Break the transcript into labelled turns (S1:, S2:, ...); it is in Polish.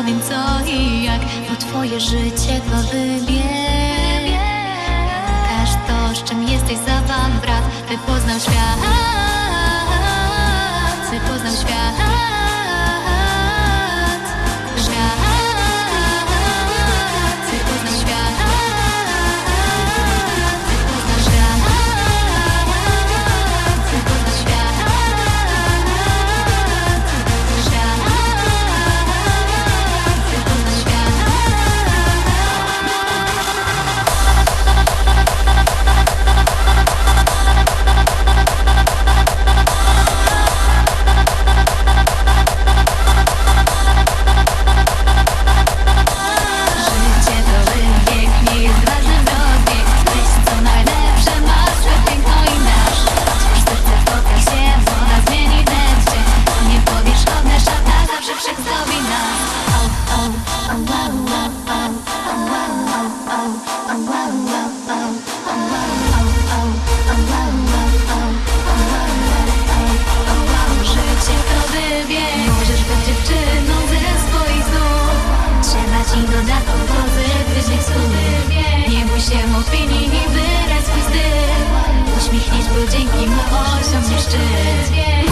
S1: wiem co i jak, bo twoje życie to wybieg. Każ to, z czym jesteś za wam brat, by poznał świat, by poznał świat, świat, by poznał świat, by poznał świat, by poznał świat, świat, by poznał świat. Życie to wybieg, nie jest ważny rozbieg. Weź co najlepsze masz, piękno i nasz. Otwórz serce, spotkaj się, woda zmieni deszcze. To niepowierzchowne szata zawsze wszechzdobi nas. Życie to wybieg. Możesz być dziewczyną ze swoich snów. Trzeba ci dodatkowo pozytywnych słów. Nie bój się opinii i wyraź swój styl. Uśmiechniesz, bo dzięki mu osiągniesz szczyt.